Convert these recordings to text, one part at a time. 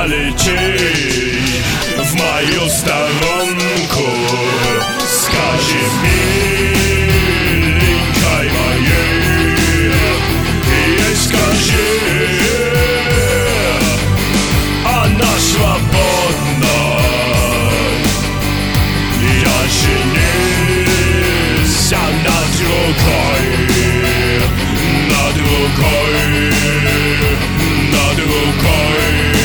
полетей в мою сторонку. Скажи, миленькой моей, ей скажи, она свободна. Я женился на другой, на другой, на другой.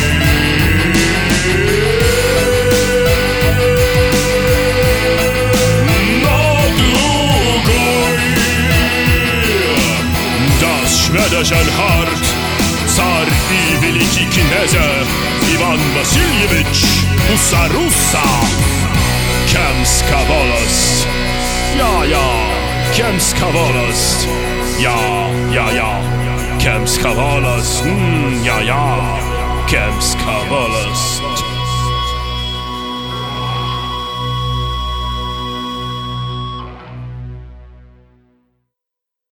Шведischen Hart, царь и великий князя Иван Васильевич Уса-Руса, Кемска волость, я, Кемска волость, я, Кемска волость, я, Кемска волость.